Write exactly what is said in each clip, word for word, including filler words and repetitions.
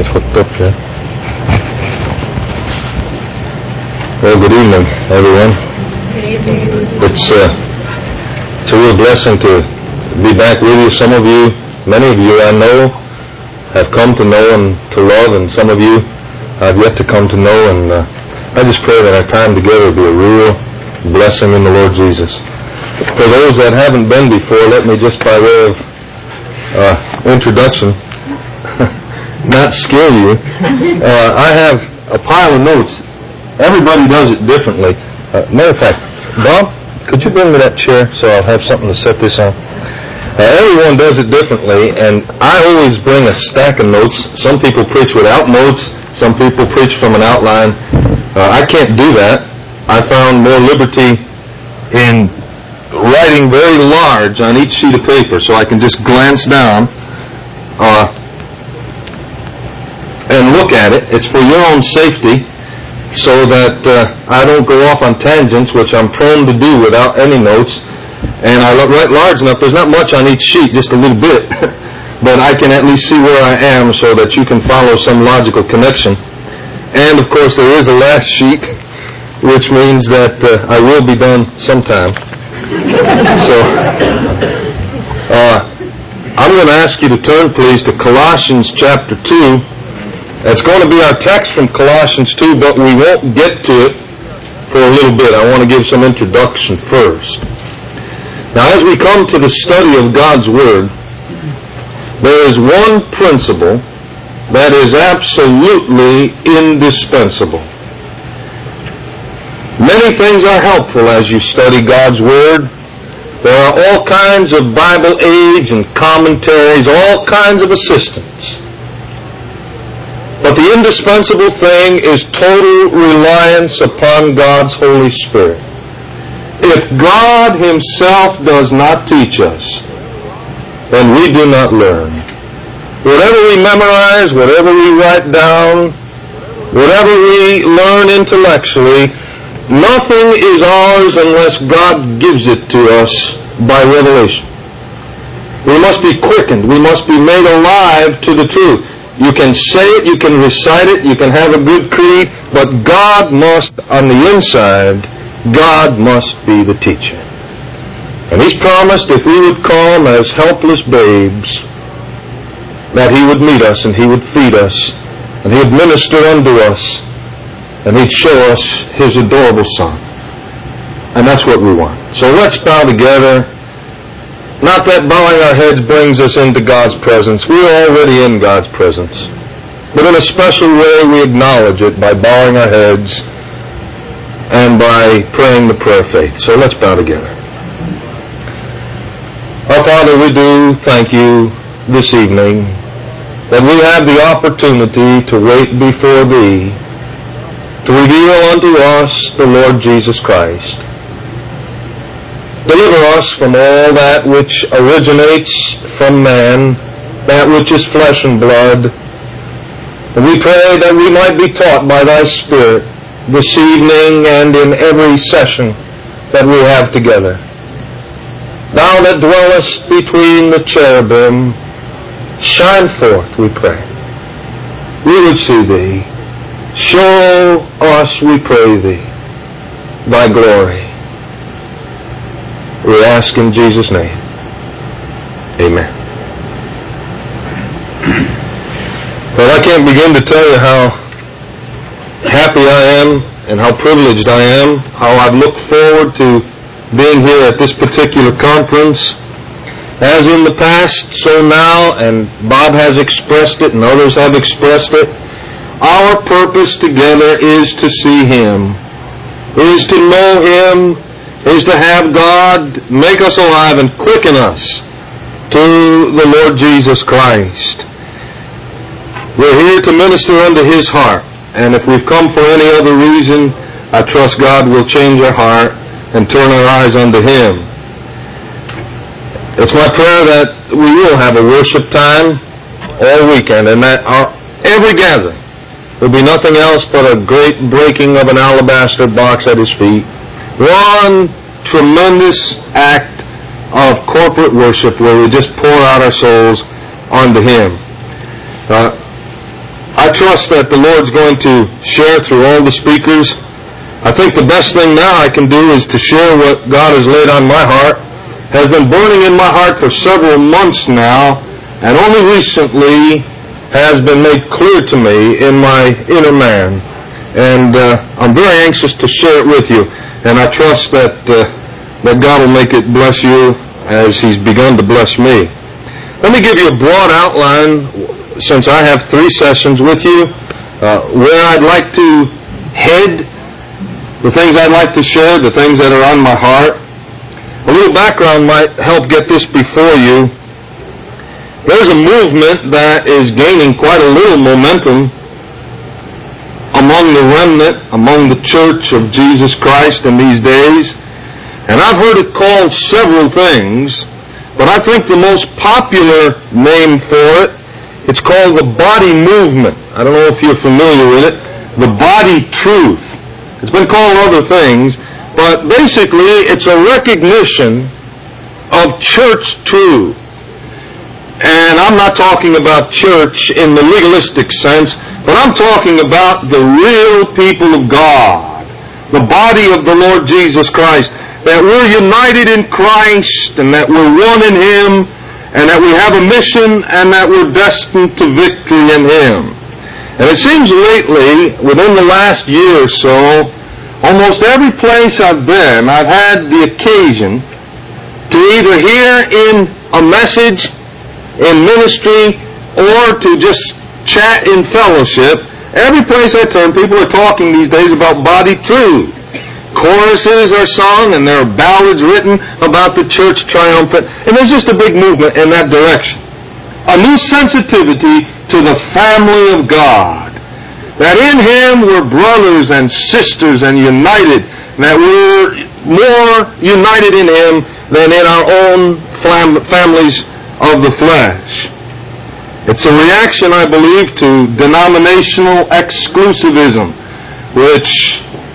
hooked up yet. Well, good evening, everyone. It's, uh, it's a real blessing to be back with you. Some of you, many of you I know, have come to know and to love, and some of you I've yet to come to know, and uh, I just pray that our time together will be a real blessing in the Lord Jesus. For those that haven't been before, let me just by way of uh, introduction not scare you. Uh, I have a pile of notes. Everybody does it differently. Uh, matter of fact, Bob, could you bring me that chair so I'll have something to set this on? Uh, everyone does it differently, and I always bring a stack of notes. Some people preach without notes. Some people preach from an outline. Uh, I can't do that. I found more liberty in writing very large on each sheet of paper so I can just glance down uh, and look at it. It's for your own safety so that uh, I don't go off on tangents, which I'm prone to do without any notes. And I write large enough. There's not much on each sheet, just a little bit. But I can at least see where I am so that you can follow some logical connection. And, of course, there is a last sheet, which means that uh, I will be done sometime. So, uh, I'm going to ask you to turn, please, to Colossians chapter two. That's going to be our text from Colossians two, but we won't get to it for a little bit. I want to give some introduction first. Now, as we come to the study of God's Word, there is one principle that is absolutely indispensable. Many things are helpful as you study God's Word. There are all kinds of Bible aids and commentaries, all kinds of assistance. But the indispensable thing is total reliance upon God's Holy Spirit. If God Himself does not teach us, then we do not learn. Whatever we memorize, whatever we write down, whatever we learn intellectually, nothing is ours unless God gives it to us by revelation. We must be quickened. We must be made alive to the truth. You can say it, you can recite it, you can have a good creed, but God must, on the inside, God must be the teacher. And He's promised if we would come as helpless babes, that He would meet us and He would feed us and He would minister unto us and He'd show us His adorable Son. And that's what we want. So let's bow together. Not that bowing our heads brings us into God's presence. We're already in God's presence. But in a special way we acknowledge it by bowing our heads and by praying the prayer of faith. So let's bow together. Our Father, we do thank You this evening that we have the opportunity to wait before Thee, to reveal unto us the Lord Jesus Christ. Deliver us from all that which originates from man, that which is flesh and blood. And we pray that we might be taught by Thy Spirit this evening and in every session that we have together. Thou that dwellest between the cherubim, shine forth, we pray. We would see Thee. Show us, we pray Thee, Thy glory. We ask in Jesus' name. Amen. Well, I can't begin to tell you how happy I am and how privileged I am, how I've looked forward to being here at this particular conference. As in the past, so now, and Bob has expressed it and others have expressed it, our purpose together is to see Him, is to know Him, is to have God make us alive and quicken us to the Lord Jesus Christ. We're here to minister unto His heart, and if we've come for any other reason, I trust God will change our heart and turn our eyes unto Him. It's my prayer that we will have a worship time all weekend, and that our every gathering will be nothing else but a great breaking of an alabaster box at His feet. One tremendous act of corporate worship where we just pour out our souls unto Him. Uh, I trust that the Lord's going to share through all the speakers. I think the best thing now I can do is to share what God has laid on my heart. Has been burning in my heart for several months now, and only recently has been made clear to me in my inner man. And uh, I'm very anxious to share it with you, and I trust that uh, that God will make it bless you as He's begun to bless me. Let me give you a broad outline, since I have three sessions with you, uh, where I'd like to head, the things I'd like to share, the things that are on my heart. A little background might help get this before you. There's a movement that is gaining quite a little momentum among the remnant, among the church of Jesus Christ in these days. And I've heard it called several things, but I think the most popular name for it, it's called the body movement. I don't know if you're familiar with it. The body truth. It's been called other things, but basically it's a recognition of church truth. And I'm not talking about church in the legalistic sense, but I'm talking about the real people of God, the body of the Lord Jesus Christ, that we're united in Christ and that we're one in Him and that we have a mission and that we're destined to victory in Him. And it seems lately, within the last year or so, almost every place I've been, I've had the occasion to either hear in a message, in ministry, or to just chat in fellowship. Every place I turn, people are talking these days about body truth. Choruses are sung, and there are ballads written about the church triumphant, and there's just a big movement in that direction. A new sensitivity to the family of God. That in Him we're brothers and sisters and united, that we're more united in Him than in our own fam- families of the flesh. It's a reaction, I believe, to denominational exclusivism, which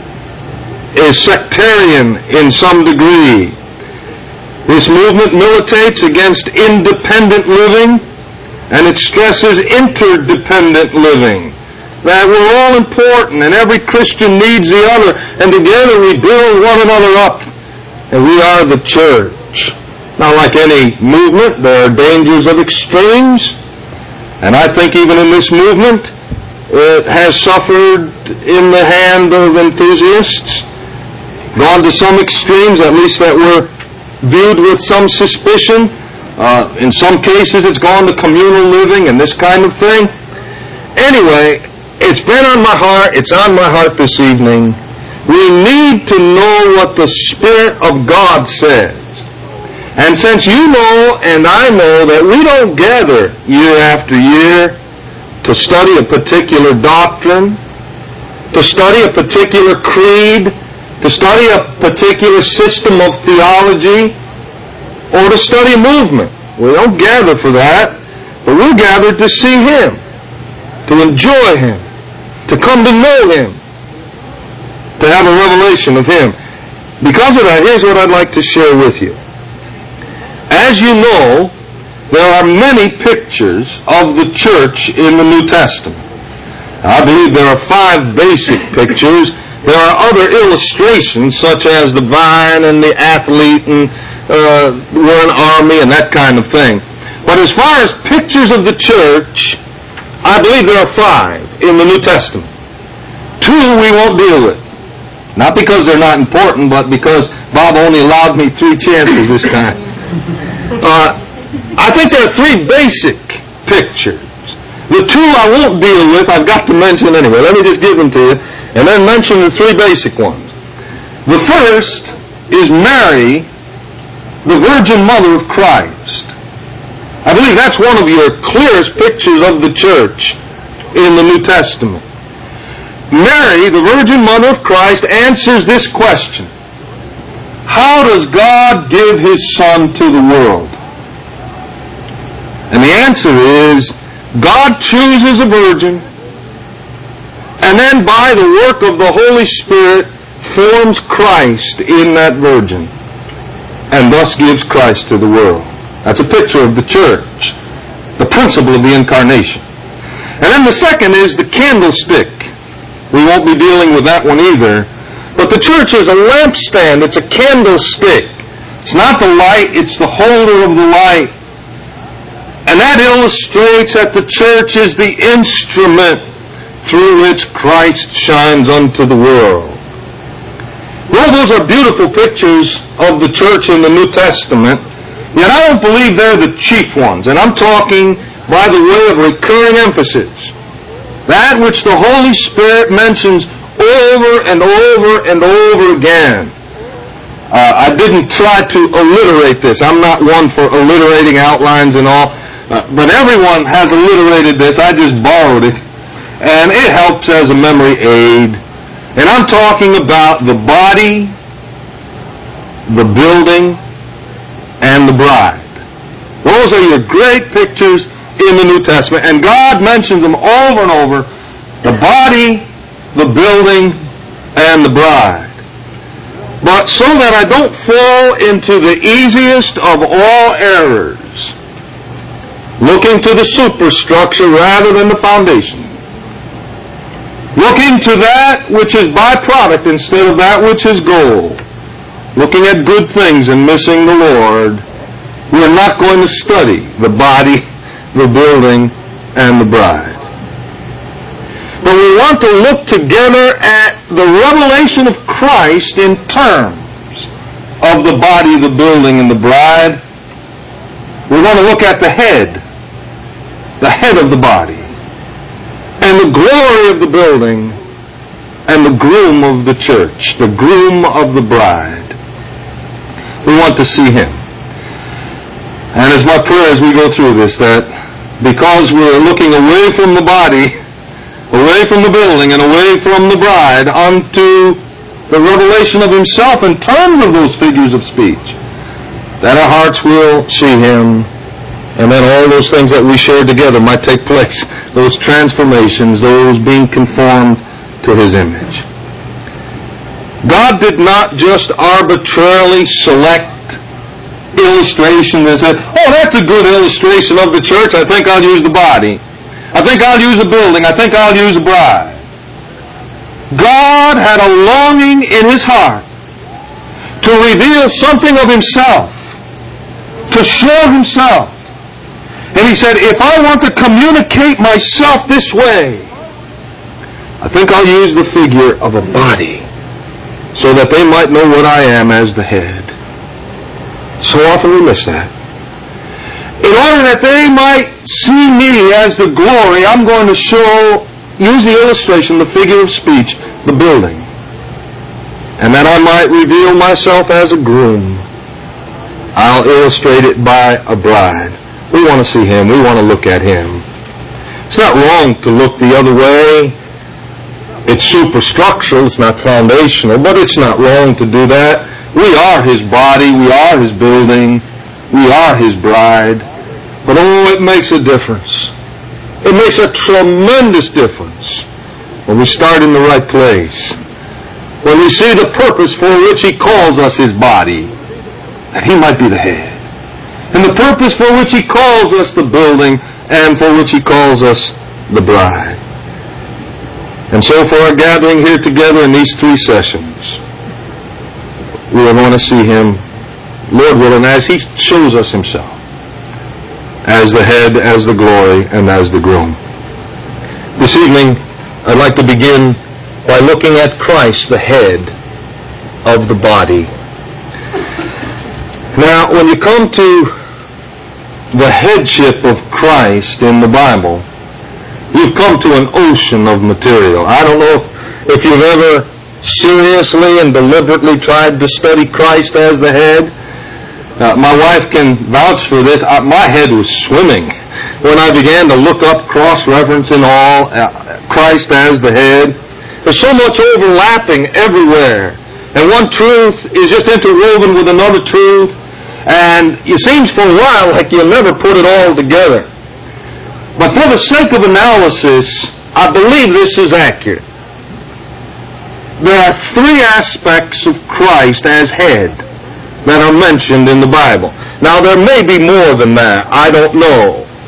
is sectarian in some degree. This movement militates against independent living, and it stresses interdependent living. That we're all important, and every Christian needs the other, and together we build one another up, and we are the church. Now, like any movement, there are dangers of extremes, and I think even in this movement, it has suffered in the hand of enthusiasts, gone to some extremes, at least that were viewed with some suspicion. Uh, in some cases, it's gone to communal living and this kind of thing. Anyway, it's been on my heart, it's on my heart this evening. We need to know what the Spirit of God says. And since you know and I know that we don't gather year after year to study a particular doctrine, to study a particular creed, to study a particular system of theology, or to study movement. We don't gather for that, but we're gathered to see Him, to enjoy Him, to come to know Him, to have a revelation of Him. Because of that, here's what I'd like to share with you. As you know, there are many pictures of the church in the New Testament. I believe there are five basic pictures. There are other illustrations, such as the vine and the athlete and uh, we're an army and that kind of thing. But as far as pictures of the church, I believe there are five in the New Testament. Two we won't deal with. Not because they're not important, but because Bob only allowed me three chances this time. Uh, I think there are three basic pictures. The two I won't deal with, I've got to mention anyway. Let me just give them to you, and then mention the three basic ones. The first is Mary, the Virgin Mother of Christ. I believe that's one of your clearest pictures of the church in the New Testament. Mary, the Virgin Mother of Christ, answers this question: how does God give His Son to the world? And the answer is, God chooses a virgin, and then by the work of the Holy Spirit forms Christ in that virgin, and thus gives Christ to the world. That's a picture of the church, the principle of the incarnation. And then the second is the candlestick. We won't be dealing with that one either. But the church is a lampstand. It's a candlestick. It's not the light, it's the holder of the light. And that illustrates that the church is the instrument through which Christ shines unto the world. Well, those are beautiful pictures of the church in the New Testament, yet I don't believe they're the chief ones. And I'm talking by the way of recurring emphasis. That which the Holy Spirit mentions over and over and over again. Uh, I didn't try to alliterate this. I'm not one for alliterating outlines and all. Uh, but everyone has alliterated this. I just borrowed it. And it helps as a memory aid. And I'm talking about the body, the building, and the bride. Those are your great pictures in the New Testament. And God mentions them over and over. The body, the building, and the bride. But so that I don't fall into the easiest of all errors, looking to the superstructure rather than the foundation, looking to that which is byproduct instead of that which is goal, looking at good things and missing the Lord, we are not going to study the body, the building, and the bride. But we want to look together at the revelation of Christ in terms of the body, the building, and the bride. We want to look at the head, the head of the body, and the glory of the building, and the groom of the church, the groom of the bride. We want to see him. And it's my prayer as we go through this that because we're looking away from the body, away from the building, and away from the bride unto the revelation of himself in terms of those figures of speech, that our hearts will see him, and then all those things that we shared together might take place, those transformations, those being conformed to his image. God did not just arbitrarily select illustration and said, oh, that's a good illustration of the church, I think I'll use the body. I think I'll use the building. I think I'll use the bride. God had a longing in his heart to reveal something of himself, to show himself. And he said, if I want to communicate myself this way, I think I'll use the figure of a body so that they might know what I am as the head. So often we miss that. In order that they might see me as the glory, I'm going to show, use the illustration, the figure of speech, the building. And that I might reveal myself as a groom, I'll illustrate it by a bride. We want to see him. We want to look at him. It's not wrong to look the other way. It's superstructural, it's not foundational, but it's not wrong to do that. We are his body, we are his building, we are his bride. But oh, it makes a difference. It makes a tremendous difference when we start in the right place. When we see the purpose for which he calls us his body, that he might be the head. And the purpose for which he calls us the building, and for which he calls us the bride. And so for our gathering here together in these three sessions, we are going to see him, Lord willing, as he shows us himself, as the head, as the glory, and as the groom. This evening, I'd like to begin by looking at Christ, the head of the body. Now, when you come to the headship of Christ in the Bible, you've come to an ocean of material. I don't know if you've ever seriously and deliberately tried to study Christ as the head. Uh, my wife can vouch for this. Uh, my head was swimming when I began to look up cross-reference and all, uh, Christ as the head. There's so much overlapping everywhere. And one truth is just interwoven with another truth. And it seems for a while like you'll never put it all together. But for the sake of analysis, I believe this is accurate. There are three aspects of Christ as head that are mentioned in the Bible. Now, there may be more than that. I don't know.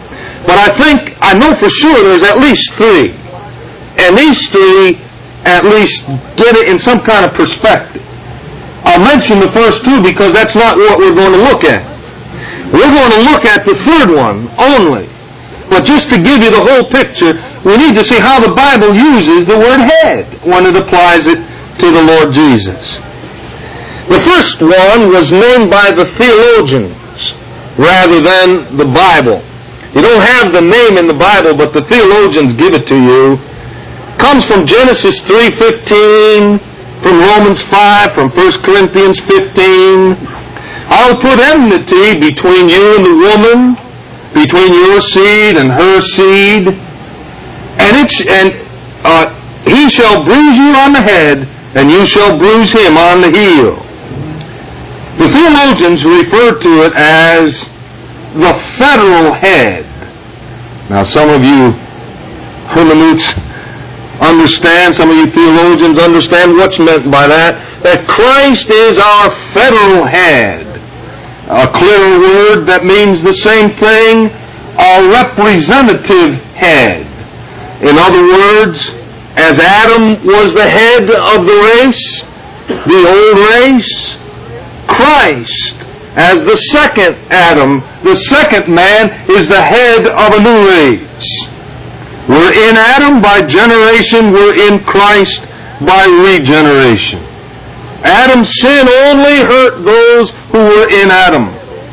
But I think, I know for sure there's at least three. And these three at least get it in some kind of perspective. I'll mention the first two because that's not what we're going to look at. We're going to look at the third one only. But just to give you the whole picture, we need to see how the Bible uses the word head when it applies it to the Lord Jesus. The first one was named by the theologians rather than the Bible. You don't have the name in the Bible, but the theologians give it to you. Comes from Genesis three fifteen, from Romans five, from First Corinthians fifteen. I'll put enmity between you and the woman, between your seed and her seed, and it sh- and uh, he shall bruise you on the head, and you shall bruise him on the heel. The theologians refer to it as the federal head. Now, some of you hermeneutics understand, some of you theologians understand what's meant by that, that Christ is our federal head. A clearer word that means the same thing, a representative head. In other words, as Adam was the head of the race, the old race, Christ, as the second Adam, the second man, is the head of a new race. We're in Adam by generation, we're in Christ by regeneration. Adam's sin only hurt those who were in Adam.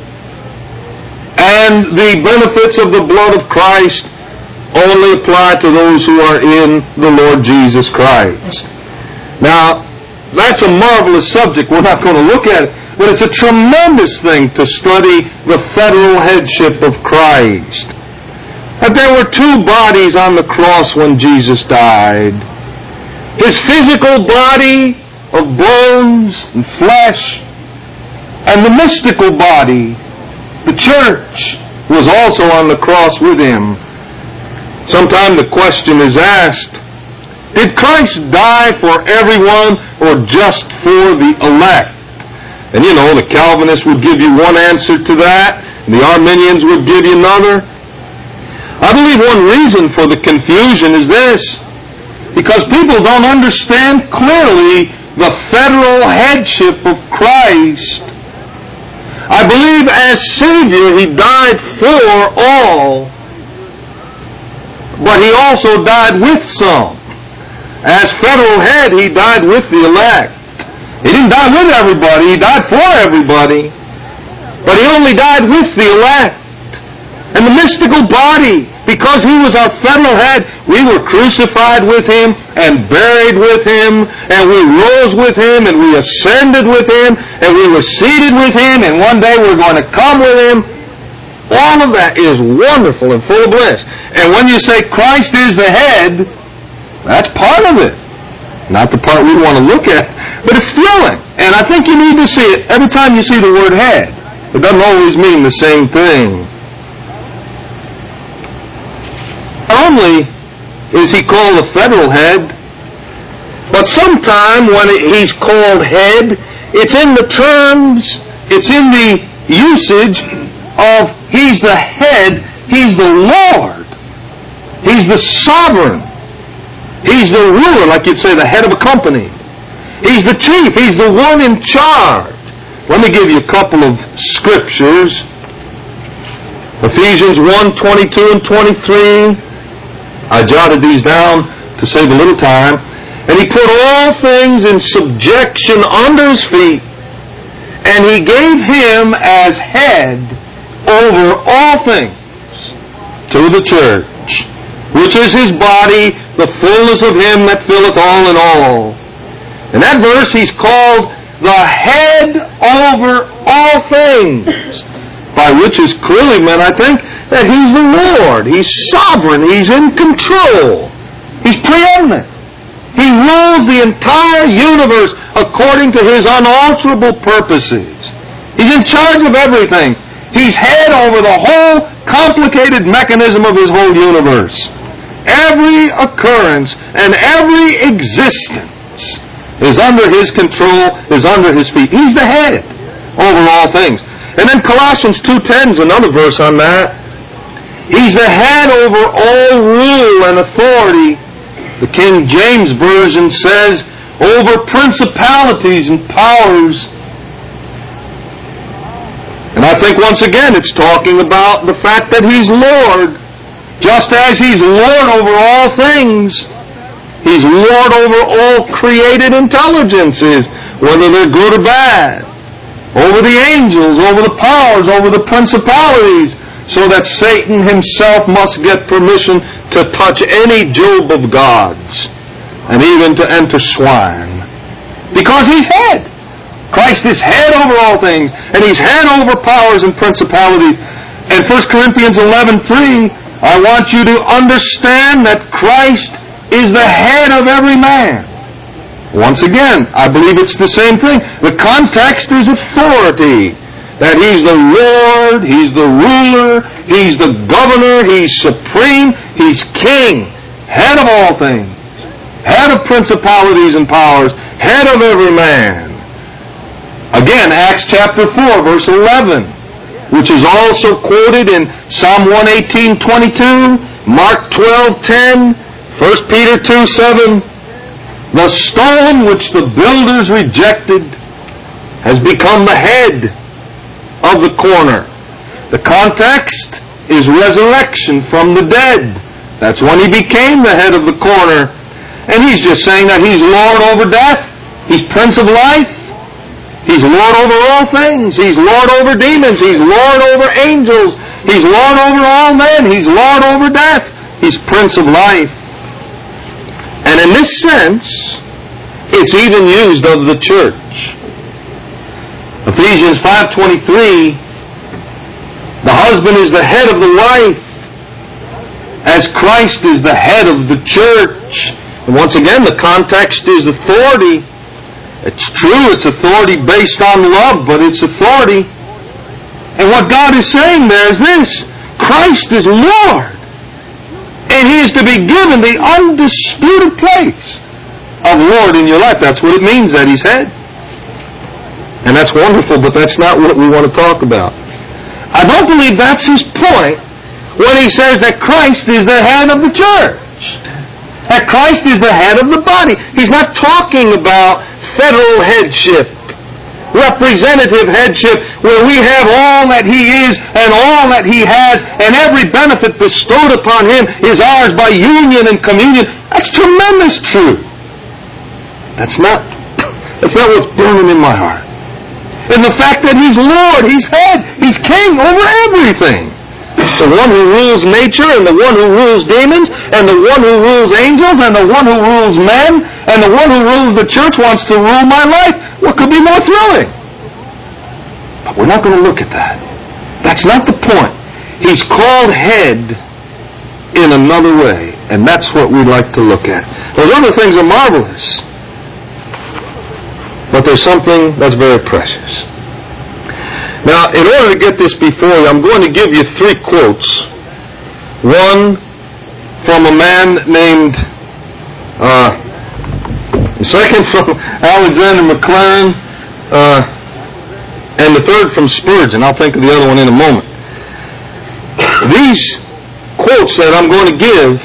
And the benefits of the blood of Christ only apply to those who are in the Lord Jesus Christ. Now, that's a marvelous subject. We're not going to look at it. But it's a tremendous thing to study the federal headship of Christ. That there were two bodies on the cross when Jesus died. His physical body of bones and flesh, and the mystical body, the church, was also on the cross with him. Sometime the question is asked, did Christ die for everyone or just for the elect? And you know, the Calvinists would give you one answer to that, and the Arminians would give you another. I believe one reason for the confusion is this, because people don't understand clearly the federal headship of Christ. I believe as Savior He died for all, but He also died with some. As federal head, He died with the elect. He didn't die with everybody, He died for everybody. But He only died with the elect. And the mystical body, because He was our federal head, we were crucified with Him and buried with Him, and we rose with Him, and we ascended with Him, and we were seated with Him, and one day we're going to come with Him. All of that is wonderful and full of bliss. And when you say Christ is the head, that's part of it. Not the part we want to look at, but it's thrilling. And I think you need to see it every time you see the word head. It doesn't always mean the same thing. Not only is He called a federal head, but sometime when He's called head, it's in the terms, it's in the usage of He's the head, He's the Lord, He's the sovereign, He's the ruler, like you'd say the head of a company. He's the chief, He's the one in charge. Let me give you a couple of scriptures. Ephesians one, twenty-two and twenty-three. I jotted these down to save a little time. And He put all things in subjection under His feet, and He gave Him as head over all things to the church, which is His body, the fullness of Him that filleth all in all. In that verse, He's called the head over all things, by which is clearly meant, I think, that He's the Lord. He's sovereign. He's in control. He's preeminent. He rules the entire universe according to His unalterable purposes. He's in charge of everything. He's head over the whole complicated mechanism of His whole universe. Every occurrence and every existence is under His control, is under His feet. He's the head over all things. And then Colossians two ten is another verse on that. He's the head over all rule and authority. The King James Version says, over principalities and powers. And I think once again it's talking about the fact that He's Lord. Just as He's Lord over all things, He's Lord over all created intelligences, whether they're good or bad. Over the angels, over the powers, over the principalities, so that Satan himself must get permission to touch any Job of God's, and even to enter swine. Because He's head. Christ is head over all things, and He's head over powers and principalities. And First Corinthians eleven three, I want you to understand that Christ is the head of every man. Once again, I believe it's the same thing. The context is authority. That He's the Lord, He's the ruler, He's the governor, He's supreme, He's king, head of all things, head of principalities and powers, head of every man. Again, Acts chapter four, verse eleven, which is also quoted in Psalm one eighteen twenty-two, Mark twelve ten, First Peter two seven, the stone which the builders rejected has become the head of the corner. The context is resurrection from the dead. That's when He became the head of the corner. And He's just saying that He's Lord over death. He's Prince of life. He's Lord over all things. He's Lord over demons. He's Lord over angels. He's Lord over all men. He's Lord over death. He's Prince of life. And in this sense, it's even used of the church. Ephesians five twenty-three, the husband is the head of the wife, as Christ is the head of the church. And once again, the context is authority. It's true, it's authority based on love, but it's authority. And what God is saying there is this: Christ is Lord, and He is to be given the undisputed place of Lord in your life. That's what it means that He's head. And that's wonderful, but that's not what we want to talk about. I don't believe that's His point when He says that Christ is the head of the church. That Christ is the head of the body. He's not talking about federal headship, representative headship, where we have all that He is and all that He has, and every benefit bestowed upon Him is ours by union and communion. That's tremendous truth. That's not, that's not what's burning in my heart. And the fact that He's Lord, He's head, He's king over everything. The one who rules nature, and the one who rules demons, and the one who rules angels, and the one who rules men, and the one who rules the church wants to rule my life. What could be more thrilling? But we're not going to look at that. That's not the point. He's called head in another way, and that's what we'd like to look at. Those other things are marvelous, but there's something that's very precious. Now, in order to get this before you, I'm going to give you three quotes. One from a man named, uh, the second from Alexander McLaren, uh, and the third from Spurgeon. I'll think of the other one in a moment. These quotes that I'm going to give,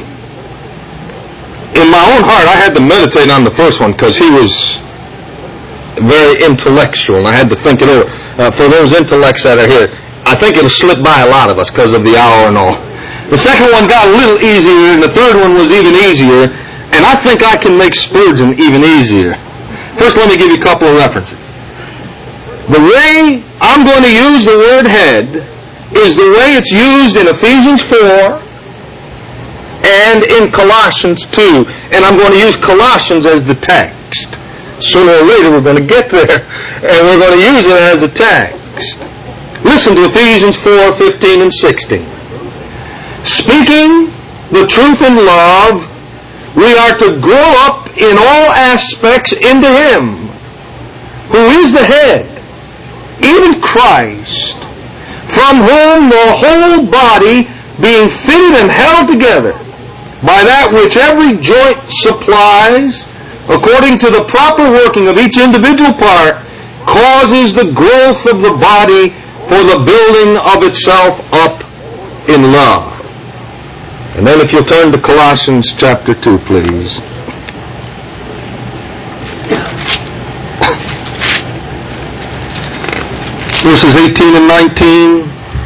in my own heart, I had to meditate on the first one because he was very intellectual, and I had to think it over. Uh, for those intellects that are here, I think it'll slip by a lot of us because of the hour and all. The second one got a little easier, and the third one was even easier, and I think I can make Spurgeon even easier. First, let me give you a couple of references. The way I'm going to use the word head is the way it's used in Ephesians four and in Colossians two, and I'm going to use Colossians as the text. Sooner or later we're going to get there, and we're going to use it as a text. Listen to Ephesians four fifteen and sixteen. Speaking the truth in love, we are to grow up in all aspects into Him, who is the head, even Christ, from whom the whole body, being fitted and held together by that which every joint supplies, according to the proper working of each individual part, causes the growth of the body for the building of itself up in love. And then if you'll turn to Colossians chapter two, please. Verses eighteen and nineteen.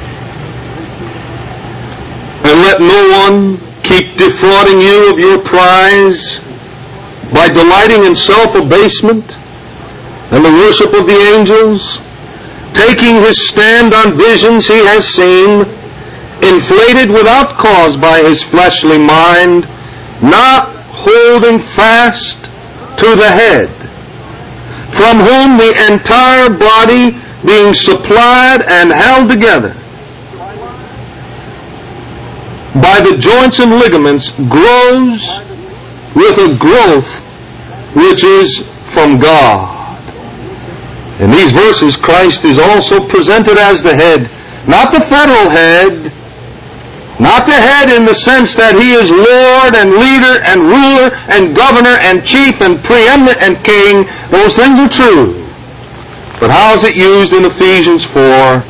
And let no one keep defrauding you of your prize by delighting in self-abasement and the worship of the angels, taking his stand on visions he has seen, inflated without cause by his fleshly mind, not holding fast to the head, from whom the entire body, being supplied and held together by the joints and ligaments, grows with a growth which is from God. In these verses, Christ is also presented as the head, not the federal head, not the head in the sense that he is Lord and leader and ruler and governor and chief and preeminent and king. Those things are true. But how is it used in Ephesians four?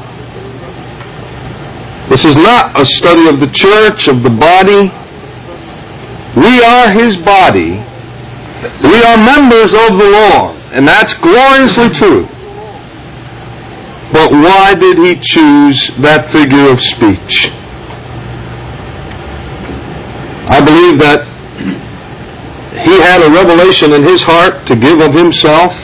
This is not a study of the church, of the body. We are his body. We are members of the Lord, and that's gloriously true. But why did he choose that figure of speech? I believe that he had a revelation in his heart to give of himself,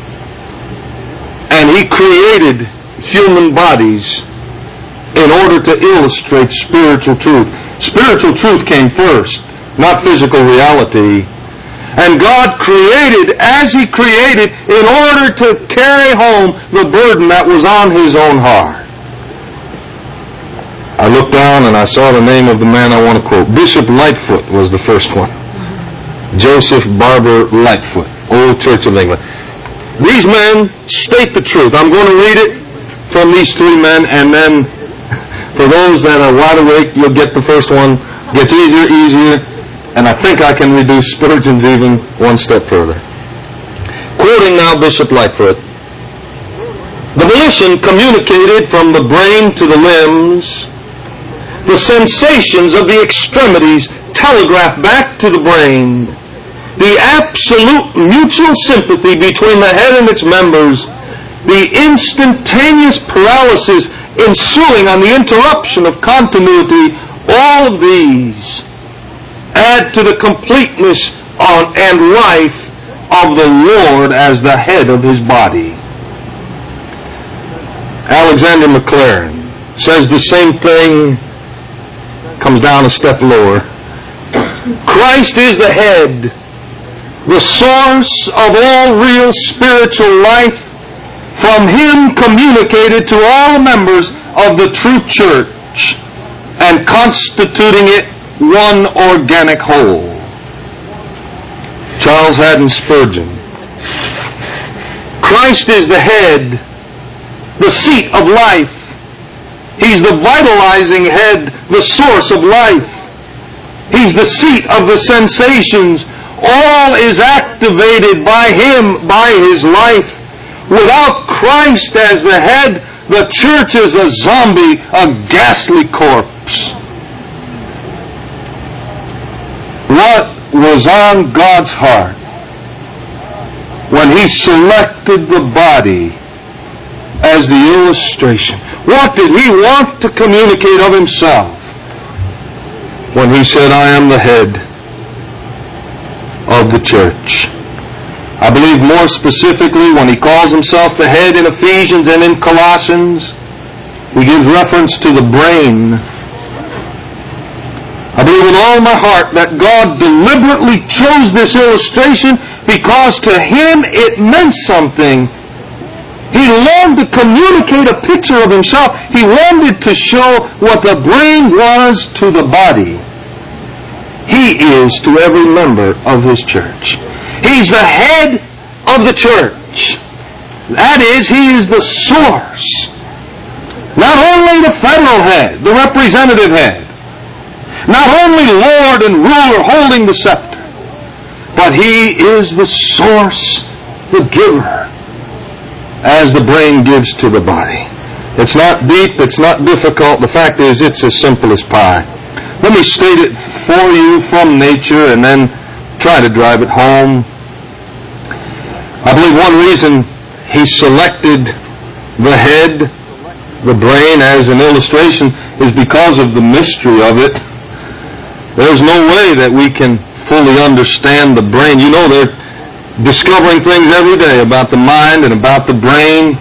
and he created human bodies in order to illustrate spiritual truth. Spiritual truth came first, not physical reality. And God created as he created in order to carry home the burden that was on his own heart. I looked down and I saw the name of the man I want to quote. Bishop Lightfoot was the first one. Joseph Barber Lightfoot, Old Church of England. These men state the truth. I'm going to read it from these three men, and then for those that are wide awake, you'll get the first one. Gets easier, easier, and I think I can reduce Spurgeon's even one step further. Quoting now Bishop Lightfoot, the volition communicated from the brain to the limbs, the sensations of the extremities telegraph back to the brain, the absolute mutual sympathy between the head and its members, the instantaneous paralysis ensuing on the interruption of continuity, all of these add to the completeness on, and life of the Lord as the head of his body. Alexander McLaren says the same thing, comes down a step lower. Christ is the head, the source of all real spiritual life, from him communicated to all members of the true church and constituting it one organic whole. Charles Haddon Spurgeon. Christ is the head, the seat of life. He's the vitalizing head, the source of life. He's the seat of the sensations. All is activated by him, by his life. Without Christ as the head, the church is a zombie, a ghastly corpse. What was on God's heart when he selected the body as the illustration? What did he want to communicate of himself when he said, I am the head of the church? I believe more specifically when he calls himself the head in Ephesians and in Colossians, he gives reference to the brain. I believe with all my heart that God deliberately chose this illustration because to him it meant something. He longed to communicate a picture of himself. He wanted to show what the brain was to the body. He is to every member of his church. He's the head of the church. That is, he is the source. Not only the federal head, the representative head. Not only Lord and ruler holding the scepter, but he is the source, the giver, as the brain gives to the body. It's not deep, it's not difficult. The fact is, it's as simple as pie. Let me state it for you from nature and then try to drive it home. I believe one reason he selected the head, the brain, as an illustration is because of the mystery of it. There's no way that we can fully understand the brain. You know, they're discovering things every day about the mind and about the brain.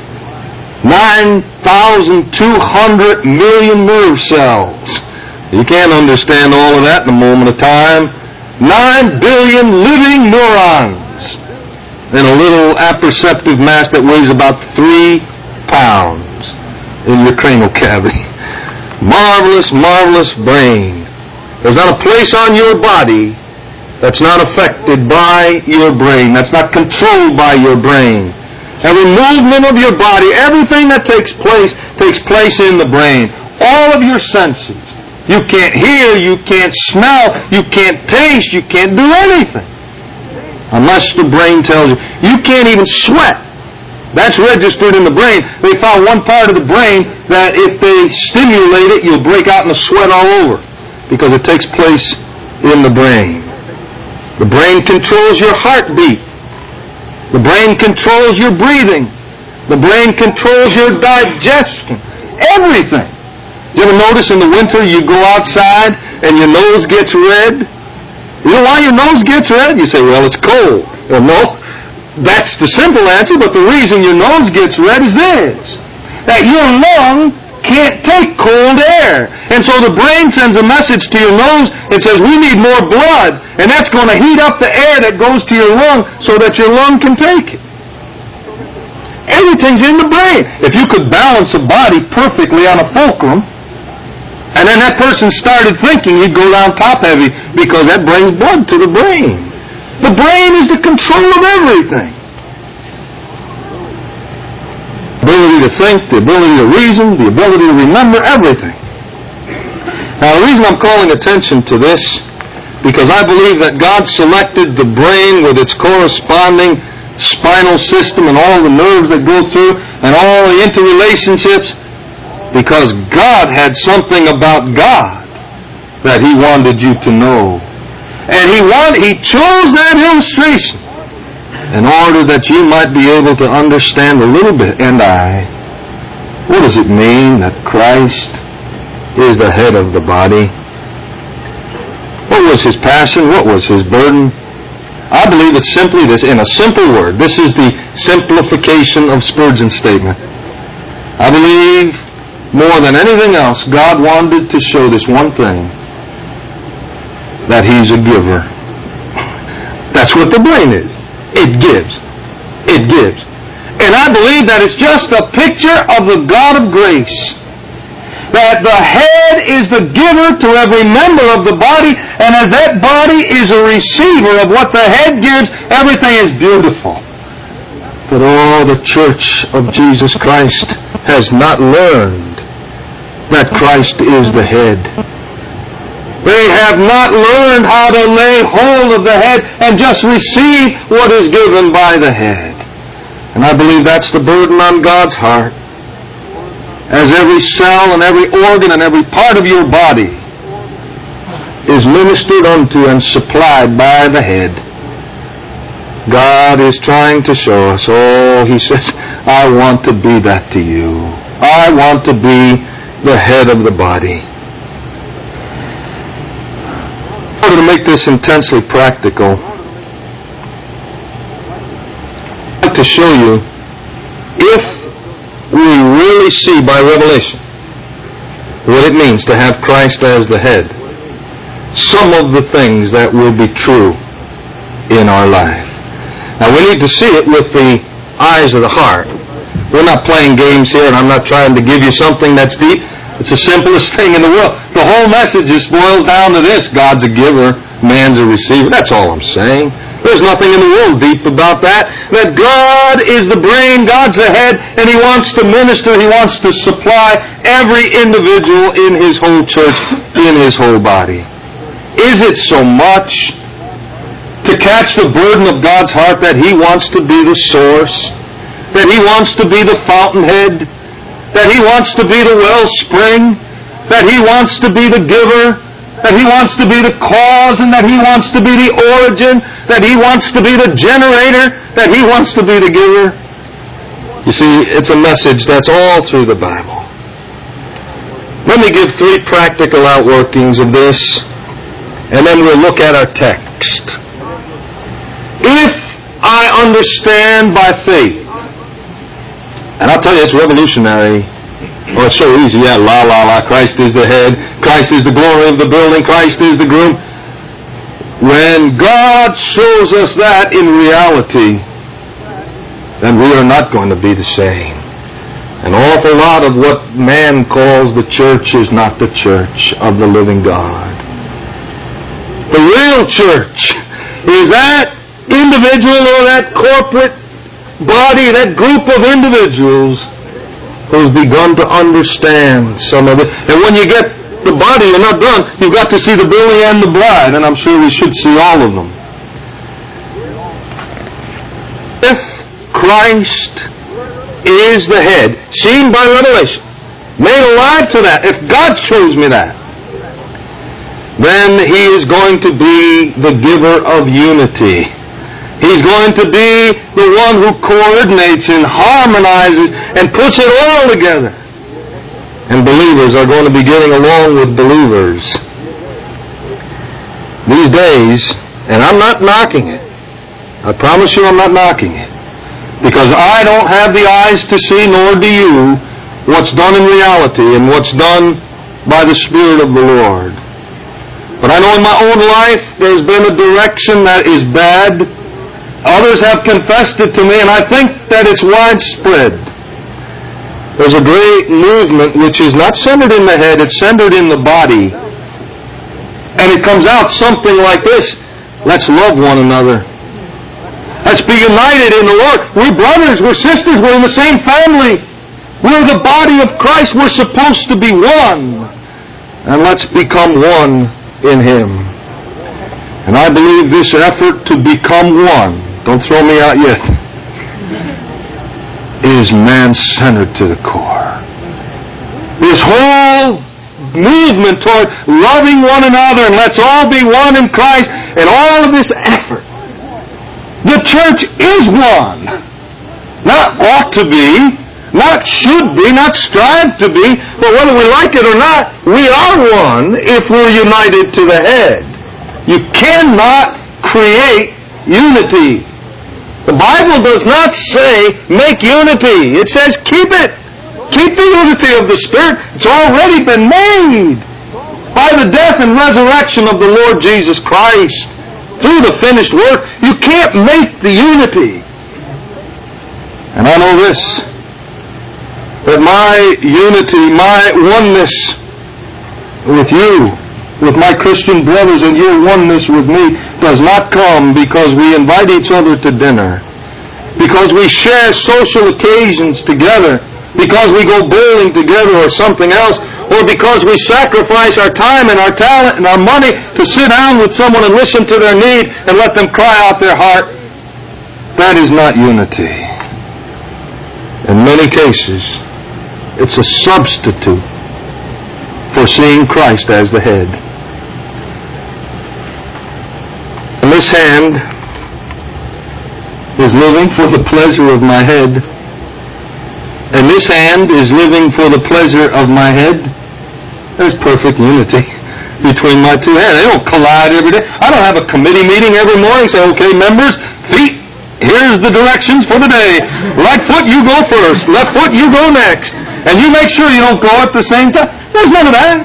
nine thousand two hundred million nerve cells. You can't understand all of that in a moment of time. Nine billion living neurons in a little apperceptive mass that weighs about three pounds in your cranial cavity. Marvelous, marvelous brain. There's not a place on your body that's not affected by your brain, that's not controlled by your brain. Every movement of your body, everything that takes place, takes place in the brain. All of your senses. You can't hear, you can't smell, you can't taste, you can't do anything unless the brain tells you. You can't even sweat. That's registered in the brain. They found one part of the brain that if they stimulate it, you'll break out in a sweat all over because it takes place in the brain. The brain controls your heartbeat. The brain controls your breathing. The brain controls your digestion. Everything. You ever notice in the winter you go outside and your nose gets red? You know why your nose gets red? You say, well, it's cold. Well, no. That's the simple answer, but the reason your nose gets red is this. That your lung can't take cold air. And so the brain sends a message to your nose. It says, we need more blood. And that's going to heat up the air that goes to your lung so that your lung can take it. Everything's in the brain. If you could balance a body perfectly on a fulcrum, and then that person started thinking, he'd go down top heavy because that brings blood to the brain. The brain is the control of everything. The ability to think, the ability to reason, the ability to remember everything. Now the reason I'm calling attention to this, because I believe that God selected the brain with its corresponding spinal system and all the nerves that go through and all the interrelationships, because God had something about God that He wanted you to know. And He wanted, He chose that illustration in order that you might be able to understand a little bit, and I, what does it mean that Christ is the head of the body? What was His passion? What was His burden? I believe it's simply this, in a simple word. This is the simplification of Spurgeon's statement. I believe more than anything else, God wanted to show this one thing, that He's a giver. That's what the brain is. It gives. It gives. And I believe that it's just a picture of the God of grace. That the head is the giver to every member of the body, and as that body is a receiver of what the head gives, everything is beautiful. But oh, the church of Jesus Christ has not learned that Christ is the head. They have not learned how to lay hold of the head and just receive what is given by the head. And I believe that's the burden on God's heart. As every cell and every organ and every part of your body is ministered unto and supplied by the head, God is trying to show us, oh, He says, I want to be that to you. I want to be the head of the body. In order to make this intensely practical, I'd like to show you, if we really see by revelation what it means to have Christ as the head, some of the things that will be true in our life. Now we need to see it with the eyes of the heart. We're not playing games here, and I'm not trying to give you something that's deep. It's the simplest thing in the world. The whole message just boils down to this: God's a giver, man's a receiver. That's all I'm saying. There's nothing in the world deep about that. That God is the brain, God's the head, and He wants to minister, He wants to supply every individual in His whole church, in His whole body. Is it so much to catch the burden of God's heart that He wants to be the source, that He wants to be the fountainhead, that He wants to be the wellspring, that He wants to be the giver, that He wants to be the cause, and that He wants to be the origin, that He wants to be the generator, that He wants to be the giver. You see, it's a message that's all through the Bible. Let me give three practical outworkings of this, and then we'll look at our text. If I understand by faith, and I'll tell you, it's revolutionary. Oh, it's so easy. Yeah, la, la, la. Christ is the head. Christ is the glory of the building. Christ is the groom. When God shows us that in reality, then we are not going to be the same. An awful lot of what man calls the church is not the church of the living God. The real church is that individual or that corporate body, that group of individuals who's begun to understand some of it. And when you get the body, you're not done. You've got to see the building and the bride, and I'm sure we should see all of them. If Christ is the head, seen by revelation, made alive to that, if God shows me that, then He is going to be the giver of unity. He's going to be the one who coordinates and harmonizes and puts it all together. And believers are going to be getting along with believers. These days, and I'm not knocking it. I promise you I'm not knocking it. Because I don't have the eyes to see, nor do you, what's done in reality and what's done by the Spirit of the Lord. But I know in my own life there's been a direction that is bad. Others have confessed it to me, and I think that it's widespread. There's a great movement which is not centered in the head, it's centered in the body. And it comes out something like this: let's love one another. Let's be united in the Lord. We're brothers, we're sisters, we're in the same family. We're the body of Christ, we're supposed to be one. And let's become one in Him. And I believe this effort to become one, don't throw me out yet, is man-centered to the core. This whole movement toward loving one another and let's all be one in Christ, and all of this effort. The church is one. Not ought to be, not should be, not strive to be, but whether we like it or not, we are one if we're united to the head. You cannot create unity. The Bible does not say make unity. It says keep it. Keep the unity of the Spirit. It's already been made by the death and resurrection of the Lord Jesus Christ. Through the finished work, you can't make the unity. And I know this, that my unity, my oneness with you, with my Christian brothers, and your oneness with me does not come because we invite each other to dinner, because we share social occasions together, because we go bowling together or something else, or because we sacrifice our time and our talent and our money to sit down with someone and listen to their need and let them cry out their heart. That is not unity. In many cases, it's a substitute for seeing Christ as the head. And this hand is living for the pleasure of my head. And this hand is living for the pleasure of my head. There's perfect unity between my two hands. They don't collide every day. I don't have a committee meeting every morning and say, okay, members, feet, here's the directions for the day. Right foot, you go first. Left foot, you go next. And you make sure you don't go at the same time. There's none of that.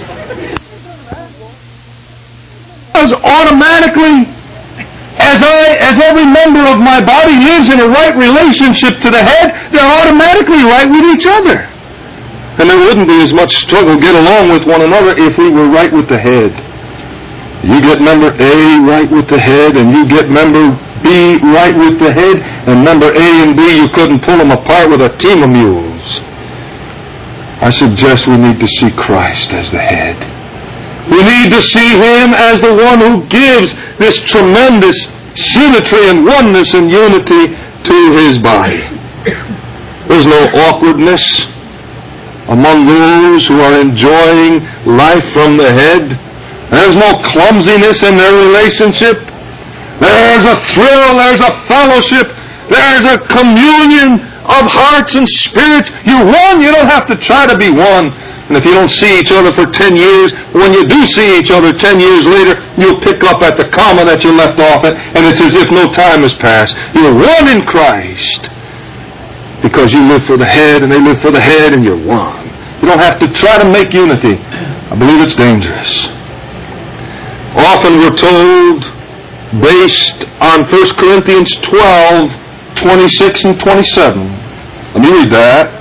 Because automatically, as I, as every member of my body lives in a right relationship to the head, they're automatically right with each other. And there wouldn't be as much struggle to get along with one another if we were right with the head. You get member A right with the head, and you get member B right with the head, and member A and B, you couldn't pull them apart with a team of mules. I suggest we need to see Christ as the head. We need to see Him as the one who gives this tremendous symmetry and oneness and unity to His body. There's no awkwardness. among those who are enjoying life from the head. There's no clumsiness in their relationship. There's a thrill, there's a fellowship, there's a communion of hearts and spirits. You're one, you don't have to try to be one. And if you don't see each other for ten years, when you do see each other ten years later, you'll pick up at the comma that you left off at, and it's as if no time has passed. You're one in Christ. Because you live for the head, and they live for the head, and you're one. You don't have to try to make unity. I believe it's dangerous. Often we're told, based on First Corinthians twelve, twenty-six and twenty-seven. Let me read that.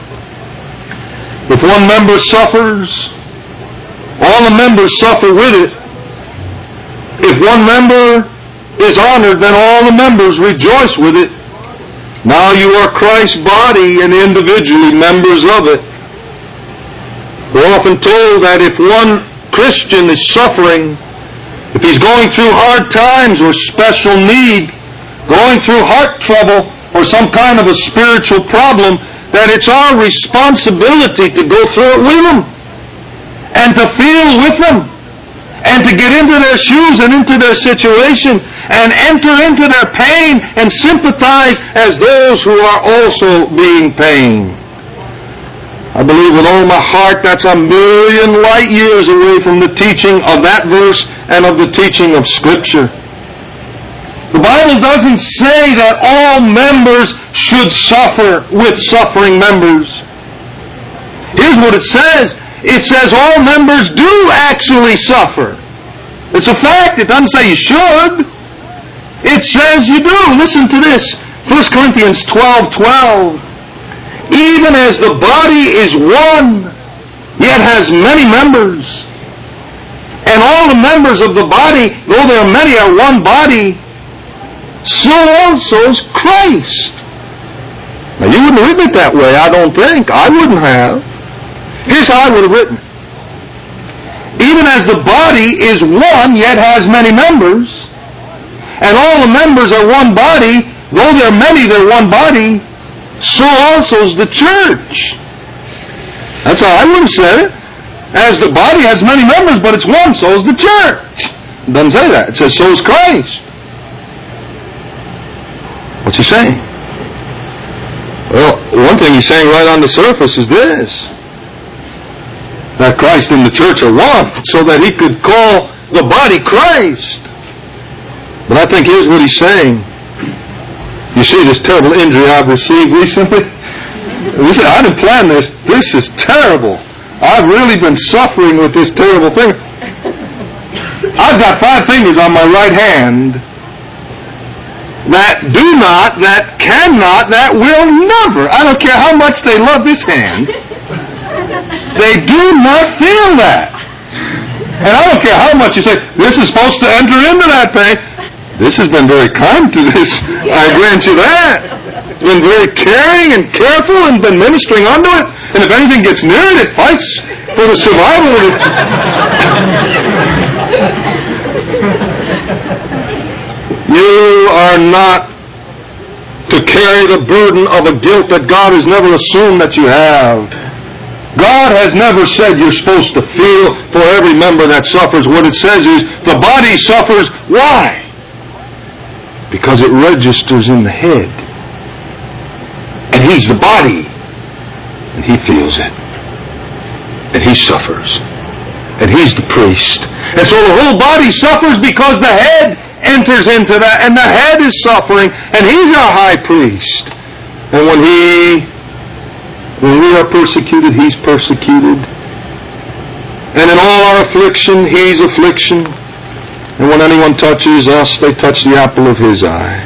If one member suffers, all the members suffer with it. If one member is honored, then all the members rejoice with it. Now you are Christ's body and individually members of it. We're often told that if one Christian is suffering, if he's going through hard times or special need, going through heart trouble or some kind of a spiritual problem, that it's our responsibility to go through it with them and to feel with them and to get into their shoes and into their situation and enter into their pain and sympathize as those who are also being pained. I believe with all my heart that's a million light years away from the teaching of that verse and of the teaching of Scripture. The Bible doesn't say that all members should suffer with suffering members. Here's what it says. It says all members do actually suffer. It's a fact. It doesn't say you should. It says you do. Listen to this. First Corinthians twelve twelve. Even as the body is one, yet has many members, and all the members of the body, though there are many, are one body, so also is Christ. Now you wouldn't have written it that way, I don't think. I wouldn't have. Here's how I would have written it. Even as the body is one, yet has many members, and all the members are one body, though there are many, they're one body, so also is the church. That's how I would have said it. As the body has many members, but it's one, so is the church. It doesn't say that. It says so is Christ. What's he saying? Well, one thing he's saying right on the surface is this. That Christ and the church are one, so that he could call the body Christ. But I think here's what he's saying. You see this terrible injury I've received recently? Listen, I didn't plan this. This is terrible. I've really been suffering with this terrible thing. I've got five fingers on my right hand that do not, that cannot, that will never, I don't care how much they love this hand, they do not feel that. And I don't care how much you say, this is supposed to enter into that pain. This has been very kind to this, I grant you that. It's been very caring and careful and been ministering unto it. And if anything gets near it, it fights for the survival of it. You are not to carry the burden of a guilt that God has never assumed that you have. God has never said you're supposed to feel for every member that suffers. What it says is the body suffers. Why? Because it registers in the head. And he's the body. And he feels it. And he suffers. And he's the priest. And so the whole body suffers because the head enters into that. And the head is suffering. And he's our high priest. And when he, when we are persecuted, he's persecuted. And in all our affliction, he's affliction. And when anyone touches us, they touch the apple of his eye.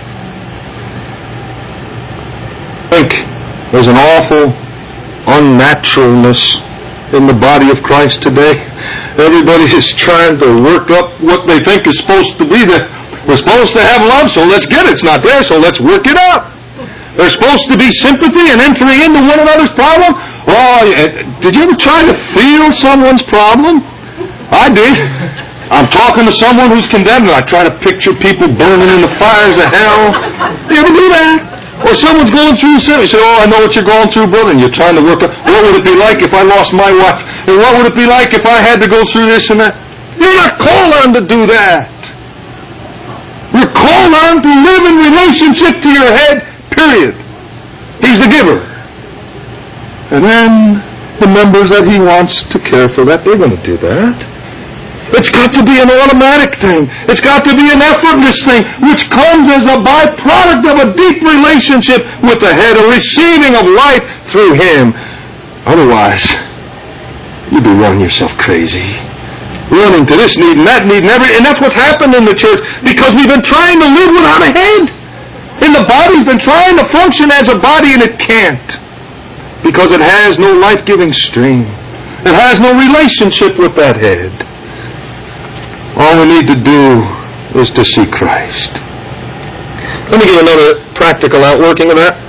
I think there's an awful unnaturalness in the body of Christ today. Everybody is trying to work up what they think is supposed to be there. We're supposed to have love, so let's get it. It's not there, so let's work it up. There's supposed to be sympathy and entering into one another's problem. Oh, did you ever try to feel someone's problem? I did. I'm talking to someone who's condemned, and I try to picture people burning in the fires of hell. You ever do that? Or someone's going through something. You say, oh, I know what you're going through, brother. And you're trying to work out, what would it be like if I lost my wife? And what would it be like if I had to go through this and that? You're not called on to do that. You're called on to live in relationship to your head, period. He's the giver. And then the members that he wants to care for, that they're going to do that. It's got to be an automatic thing. It's got to be an effortless thing, which comes as a byproduct of a deep relationship with the head, a receiving of life through him. Otherwise, you'd be running yourself crazy. Running to this need and that need and every, and that's what's happened in the church, because we've been trying to live without a head. And the body's been trying to function as a body, and it can't. Because it has no life-giving stream. It has no relationship with that head. All we need to do is to see Christ. Let me give another practical outworking of that.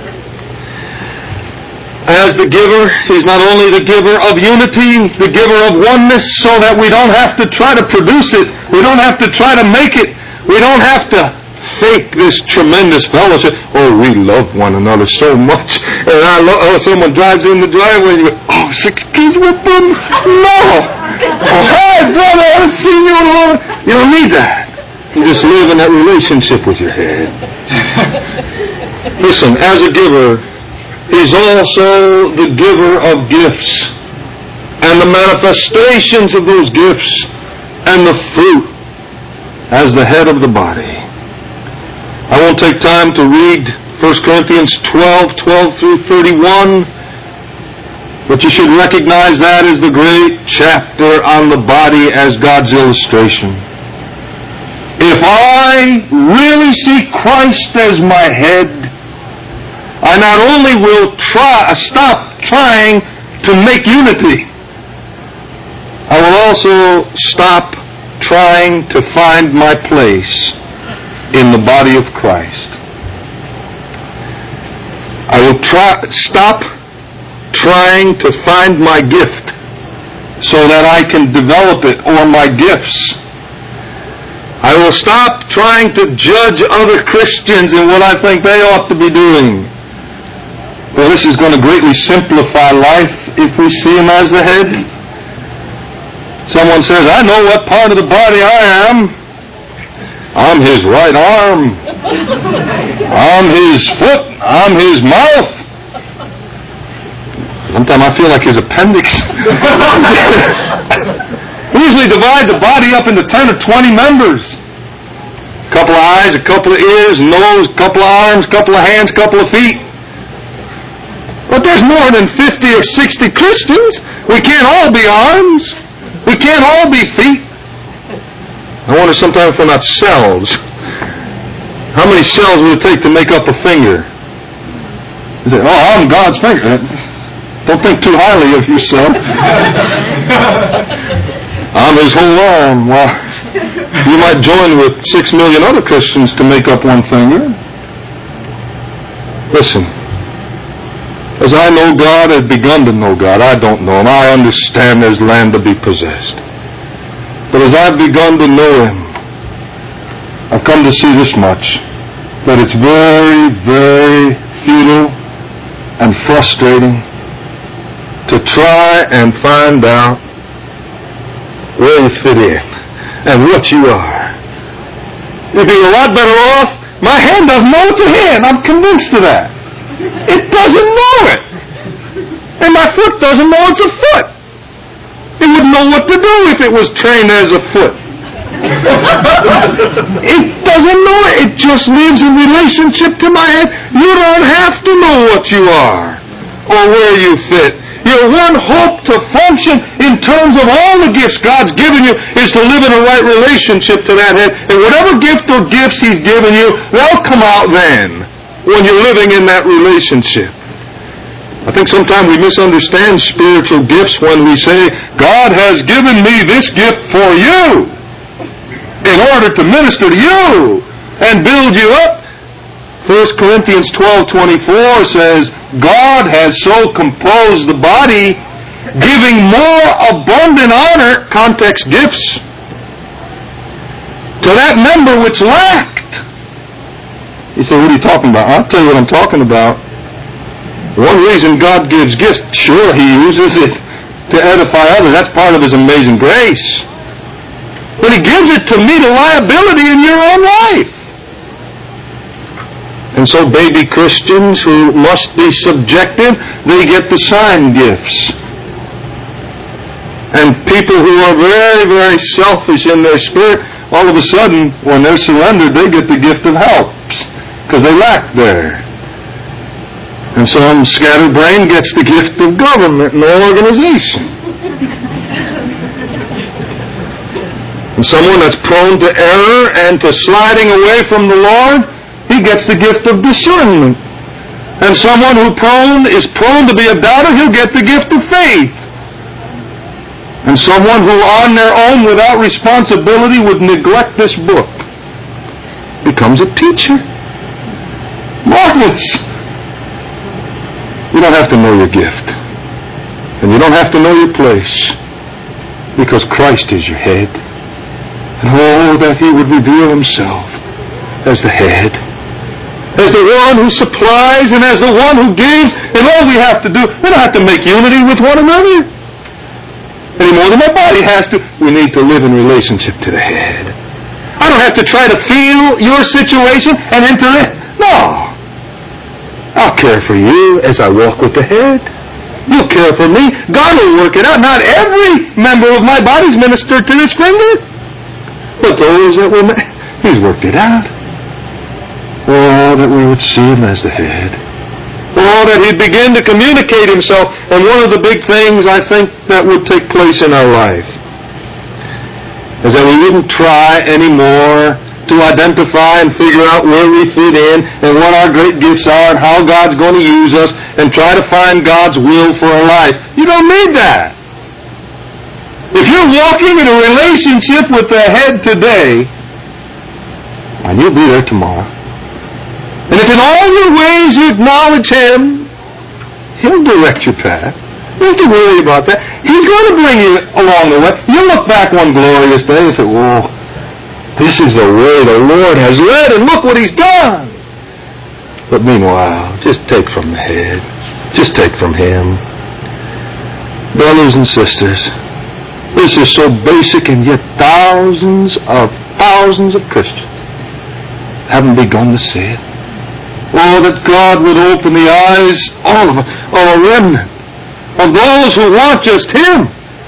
As the giver, he's not only the giver of unity, the giver of oneness, so that we don't have to try to produce it. We don't have to try to make it. We don't have to fake this tremendous fellowship. Oh, we love one another so much. And I love, oh, someone drives in the driveway and you go, oh, six kids with them? No! Oh, hey, brother, I haven't seen you in a long time. You don't need that. You just live in that relationship with your head. Listen, as a giver, he's also the giver of gifts and the manifestations of those gifts and the fruit as the head of the body. I won't take time to read First Corinthians twelve, twelve through thirty-one, but you should recognize that as the great chapter on the body as God's illustration. If I really see Christ as my head, I not only will try, stop trying to make unity, I will also stop trying to find my place in the body of Christ. I will try, stop trying to find my gift so that I can develop it, or my gifts. I will stop trying to judge other Christians in what I think they ought to be doing. Well, this is going to greatly simplify life if we see him as the head. Someone says, I know what part of the body I am. I'm his right arm. I'm his foot. I'm his mouth. Sometimes I feel like his appendix. We usually divide the body up into ten or twenty members. A couple of eyes, a couple of ears, nose, a couple of arms, a couple of hands, a couple of feet. But there's more than fifty or sixty Christians. We can't all be arms. We can't all be feet. I wonder sometimes if we're not cells. How many cells would it take to make up a finger? You say, oh, I'm God's finger. Don't think too highly of yourself. I'm his whole arm. Well, you might join with six million other Christians to make up one finger. Listen, as I know God, I've begun to know God. I don't know him. I understand there's land to be possessed. But as I've begun to know him, I've come to see this much, that it's very, very futile and frustrating to try and find out where you fit in and what you are. You'd be a lot better off. My hand doesn't know it's a hand. I'm convinced of that. It doesn't know it. And my foot doesn't know it's a foot. It wouldn't know what to do if it was trained as a foot. It doesn't know it. It just lives in relationship to my head. You don't have to know what you are or where you fit. Your one hope to function in terms of all the gifts God's given you is to live in a right relationship to that head. And whatever gift or gifts he's given you, they'll come out then when you're living in that relationship. I think sometimes we misunderstand spiritual gifts when we say, God has given me this gift for you in order to minister to you and build you up. First Corinthians twelve twenty-four says, God has so composed the body, giving more abundant honor, context gifts, to that member which lacked. You say, what are you talking about? I'll tell you what I'm talking about. One reason God gives gifts, sure, He uses it to edify others. That's part of His amazing grace. But He gives it to meet a liability in your own life. And so baby Christians who must be subjective, they get the sign gifts. And people who are very, very selfish in their spirit, all of a sudden, when they're surrendered, they get the gift of helps, because they lack there. And some scatterbrain gets the gift of government and organization. And someone that's prone to error and to sliding away from the Lord, he gets the gift of discernment. And someone who prone is prone to be a doubter, he'll get the gift of faith. And someone who on their own without responsibility would neglect this book becomes a teacher. Marvelous. You don't have to know your gift. And you don't have to know your place. Because Christ is your head. And oh, that He would reveal Himself as the head. As the one who supplies and as the one who gives. And all we have to do, we don't have to make unity with one another. Any more than my body has to. We need to live in relationship to the head. I don't have to try to feel your situation and enter it. No. I'll care for you as I walk with the head. You'll care for me. God will work it out. Not every member of my body's ministered to this finger. But those that will, He's worked it out. Oh, that we would see Him as the head. Oh, that He'd begin to communicate Himself. And one of the big things I think that would take place in our life is that we wouldn't try anymore to identify and figure out where we fit in and what our great gifts are and how God's going to use us and try to find God's will for our life. You don't need that. If you're walking in a relationship with the head today, and you'll be there tomorrow, and if in all your ways you acknowledge Him, He'll direct your path. You don't have to worry about that. He's going to bring you along the way. You'll look back one glorious day and say, whoa, this is the way the Lord has led, and look what He's done. But meanwhile, just take from the head. Just take from Him. Brothers and sisters, this is so basic, and yet thousands of thousands of Christians haven't begun to see it. Oh, that God would open the eyes all of, of a remnant, of those who want just Him.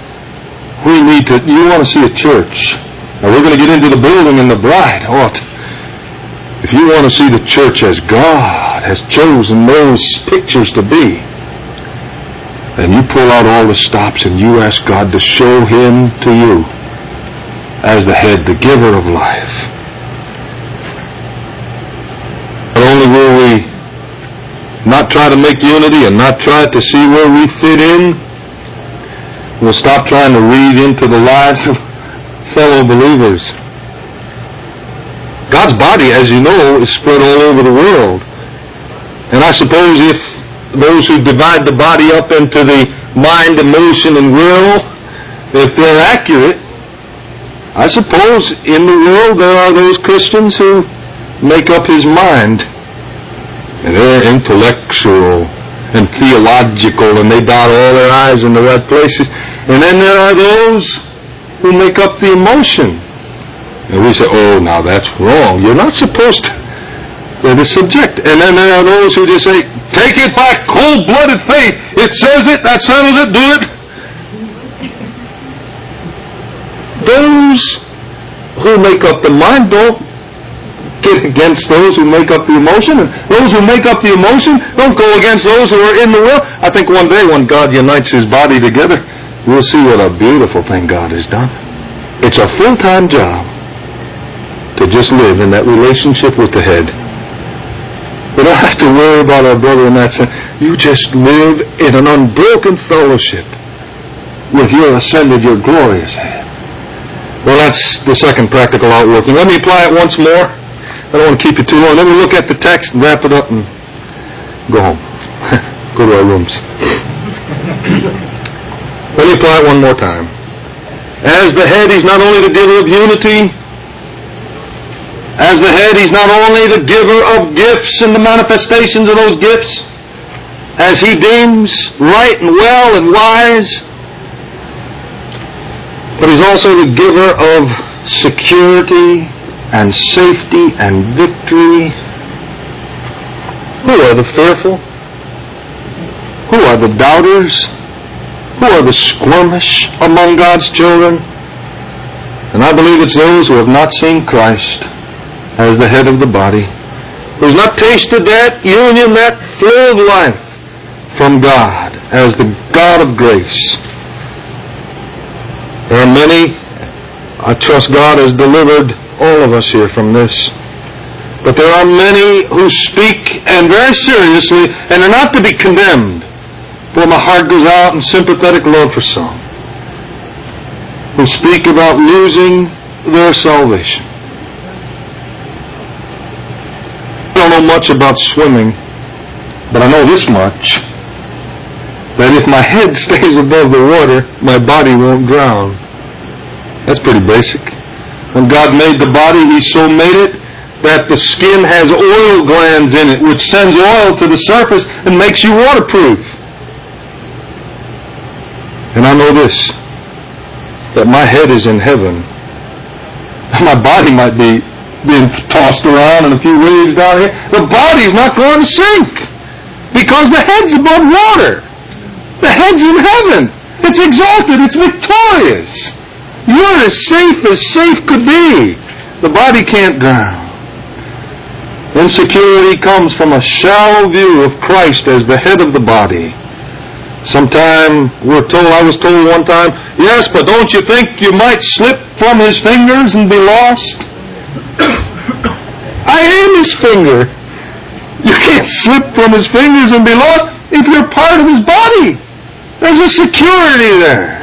We need to, you want to see a church. Now we're going to get into the building and the bride. Oh, if you want to see the church as God has chosen those pictures to be, then you pull out all the stops and you ask God to show Him to you as the head, the giver of life. Not only will we not try to make unity and not try to see where we fit in, we'll stop trying to read into the lives of fellow believers. God's body, as you know, is spread all over the world. And I suppose if those who divide the body up into the mind, emotion, and will, if they're accurate, I suppose in the world there are those Christians who make up His mind. And they're intellectual and theological, and they dot all their I's in the right places. And then there are those who make up the emotion. And we say, oh, now that's wrong. You're not supposed to. They're the subject. And then there are those who just say, take it by cold-blooded faith. It says it, that settles it, do it. Those who make up the mind don't get against those who make up the emotion. And those who make up the emotion don't go against those who are in the will. I think one day when God unites His body together, we'll see what a beautiful thing God has done. It's a full-time job to just live in that relationship with the head. We don't have to worry about our brother in that sense. You just live in an unbroken fellowship with your ascended, your glorious head. Well, that's the second practical outworking. Let me apply it once more. I don't want to keep you too long. Let me look at the text and wrap it up and go home. Go to our rooms. Let me apply it one more time. As the head, He's not only the giver of unity, As the head, He's not only the giver of gifts and the manifestations of those gifts, as He deems right and well and wise, but He's also the giver of security and safety and victory. Who are the fearful? Who are the doubters? Who are the squirmish among God's children? And I believe it's those who have not seen Christ as the head of the body, who's not tasted that union, that flow of life from God as the God of grace. There are many, I trust God has delivered all of us here from this, but there are many who speak, and very seriously, and are not to be condemned, for my heart goes out in sympathetic love for some, who speak about losing their salvation. I don't know much about swimming, but I know this much, that if my head stays above the water, my body won't drown. That's pretty basic. When God made the body, He so made it that the skin has oil glands in it, which sends oil to the surface and makes you waterproof. And I know this, that my head is in heaven. My body might be being tossed around in a few waves down here. The body's not going to sink because the head's above water. The head's in heaven. It's exalted. It's victorious. You're as safe as safe could be. The body can't drown. Insecurity comes from a shallow view of Christ as the head of the body. Sometime we're told, I was told one time, yes, but don't you think you might slip from His fingers and be lost? I am His finger. You can't slip from His fingers and be lost if you're part of His body. There's a security there.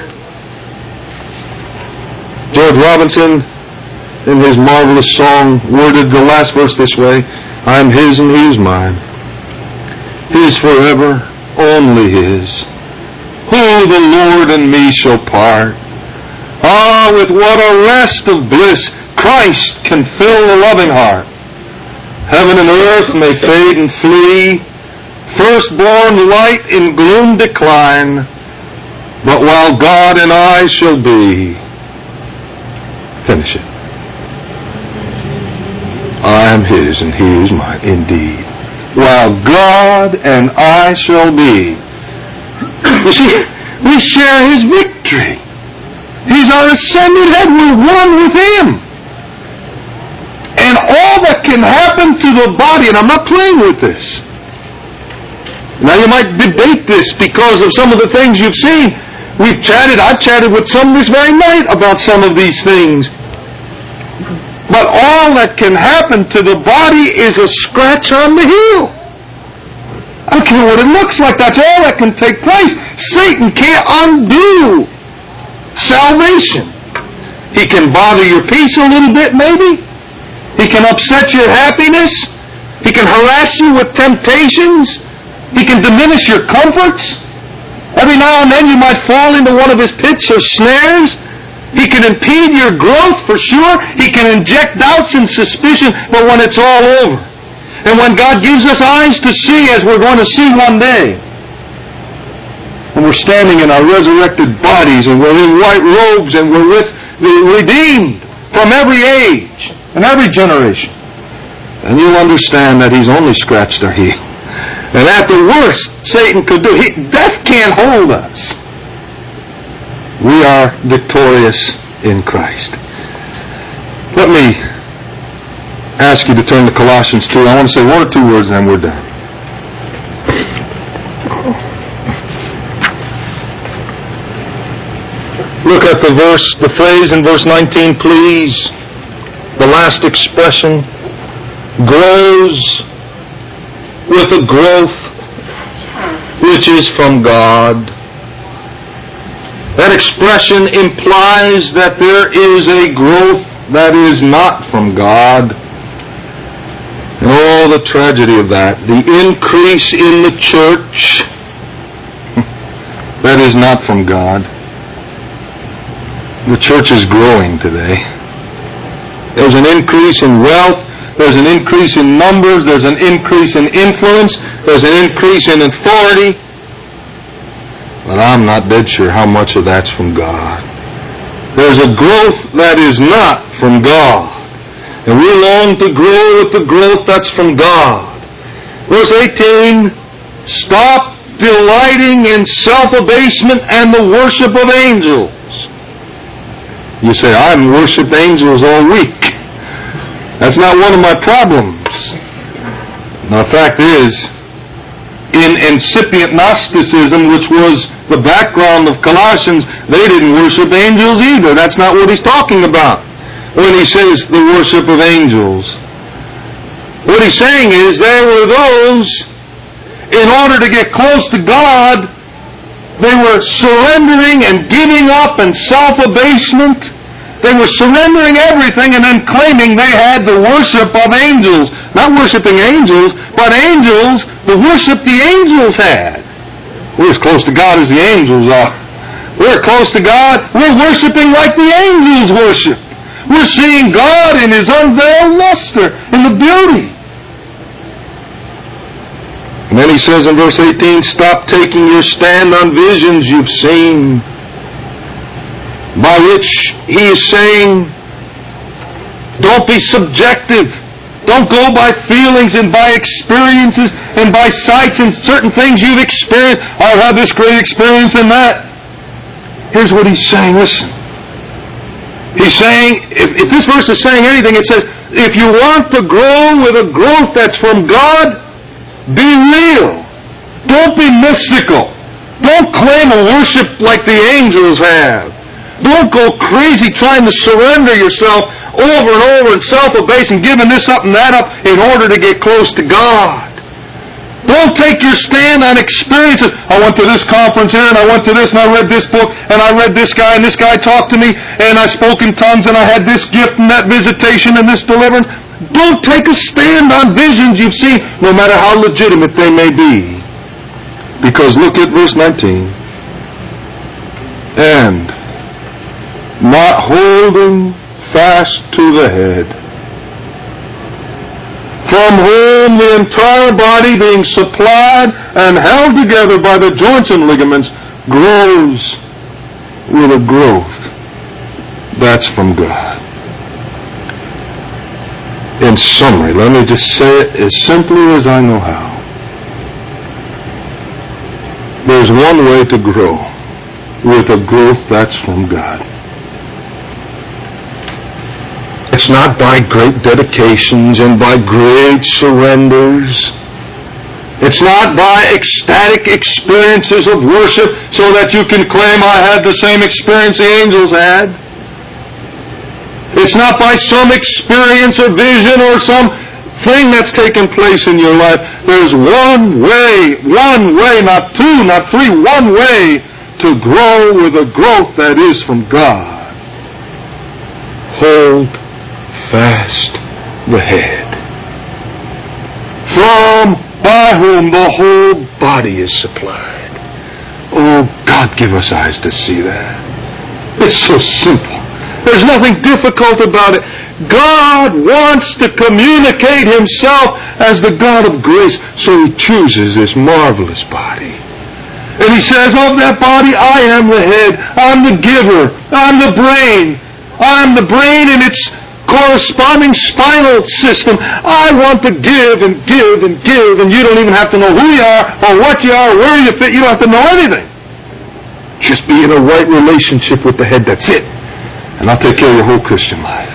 George Robinson, in his marvelous song, worded the last verse this way: I am His and He is mine. His forever, only His. Who the Lord and me shall part? Ah, with what a rest of bliss Christ can fill the loving heart. Heaven and earth may fade and flee, firstborn light in gloom decline, but while God and I shall be. Finish it. I am His and He is mine, indeed. While God and I shall be. You see, we share His victory. He's our ascended head. We're one with Him. And all that can happen to the body, and I'm not playing with this. Now you might debate this because of some of the things you've seen. We've chatted, I've chatted with some this very night about some of these things. But all that can happen to the body is a scratch on the heel. I don't care what it looks like. That's all that can take place. Satan can't undo salvation. He can bother your peace a little bit, maybe. He can upset your happiness. He can harass you with temptations. He can diminish your comforts. Every now and then you might fall into one of his pits or snares. He can impede your growth for sure. He can inject doubts and suspicion, but when it's all over, and when God gives us eyes to see, as we're going to see one day, when we're standing in our resurrected bodies and we're in white robes and we're with the redeemed from every age and every generation, and you'll understand that He's only scratched our heel. And at the worst Satan could do, he, death can't hold us. We are victorious in Christ. Let me ask you to turn to Colossians two. I want to say one or two words and then we're done. Look at the verse, the phrase in verse nineteen, please. The last expression, grows with a growth which is from God. That expression implies that there is a growth that is not from God. And oh, the tragedy of that. The increase in the church, that is not from God. The church is growing today. There's an increase in wealth. There's an increase in numbers. There's an increase in influence. There's an increase in authority. But I'm not dead sure how much of that's from God. There's a growth that is not from God. And we long to grow with the growth that's from God. Verse eighteen, stop delighting in self-abasement and the worship of angels. You say, I haven't worshipped angels all week. That's not one of my problems. Now, the fact is, in incipient Gnosticism, which was the background of Colossians, they didn't worship angels either. That's not what he's talking about when he says the worship of angels. What he's saying is there were those, in order to get close to God, they were surrendering and giving up and self-abasement. They were surrendering everything and then claiming they had the worship of angels. Not worshiping angels, but angels, the worship the angels had. We're as close to God as the angels are. We're close to God. We're worshiping like the angels worship. We're seeing God in His unveiled luster, in the beauty. And then he says in verse eighteen, stop taking your stand on visions you've seen. By which he is saying, don't be subjective. Don't go by feelings and by experiences and by sights and certain things you've experienced. I've had this great experience and that. Here's what he's saying. Listen. He's saying, if, if this verse is saying anything, it says, if you want to grow with a growth that's from God, be real. Don't be mystical. Don't claim a worship like the angels have. Don't go crazy trying to surrender yourself over and over and self-abase and giving this up and that up in order to get close to God. Don't take your stand on experiences. I went to this conference here and I went to this and I read this book and I read this guy and this guy talked to me and I spoke in tongues and I had this gift and that visitation and this deliverance. Don't take a stand on visions you've seen, no matter how legitimate they may be. Because look at verse nineteen. And not holding fast to the head, from whom the entire body being supplied and held together by the joints and ligaments grows with a growth that's from God. In summary, let me just say it as simply as I know how. There's one way to grow with a growth that's from God. It's not by great dedications and by great surrenders. It's not by ecstatic experiences of worship so that you can claim I had the same experience the angels had. It's not by some experience or vision or some thing that's taken place in your life. There's one way, one way, not two, not three, one way to grow with a growth that is from God. Hold fast the head, from by whom the whole body is supplied. Oh, God, give us eyes to see that. It's so simple. There's nothing difficult about it. God wants to communicate Himself as the God of grace, so He chooses this marvelous body. And He says, of that body, I am the head, I'm the giver, I'm the brain, I'm the brain in its corresponding spinal system. I want to give and give and give, and you don't even have to know who you are or what you are or where you fit. You don't have to know anything. Just be in a right relationship with the head. That's it. And I'll take care of your whole Christian life.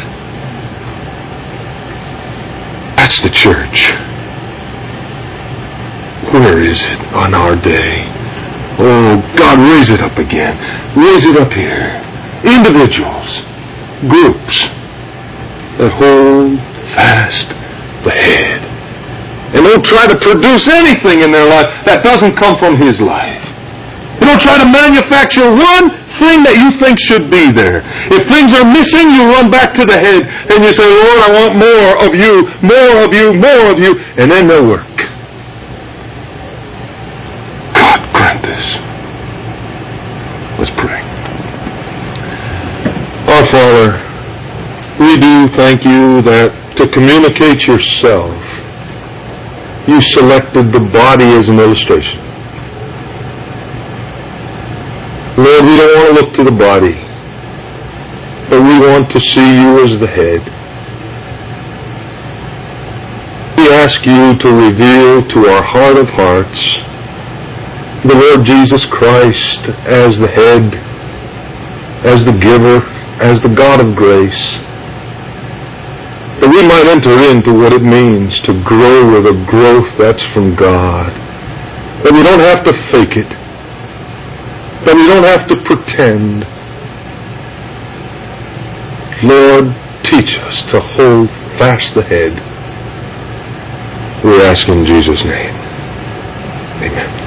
That's the church. Where is it on our day? Oh, God, raise it up again. Raise it up here. Individuals, groups, that hold fast the head. And don't try to produce anything in their life that doesn't come from His life. You don't try to manufacture one thing that you think should be there. If things are missing, you run back to the head and you say, Lord, I want more of you, more of you, more of you, and then they'll work. God grant this. Let's pray. Our Father, we do thank You that to communicate yourself, you selected the body as an illustration. Lord, we don't want to look to the body, but we want to see you as the head. We ask you to reveal to our heart of hearts the Lord Jesus Christ as the head, as the giver, as the God of grace, that we might enter into what it means to grow with a growth that's from God, that we don't have to fake it, that we don't have to pretend. Lord, teach us to hold fast the head. We ask in Jesus' name. Amen.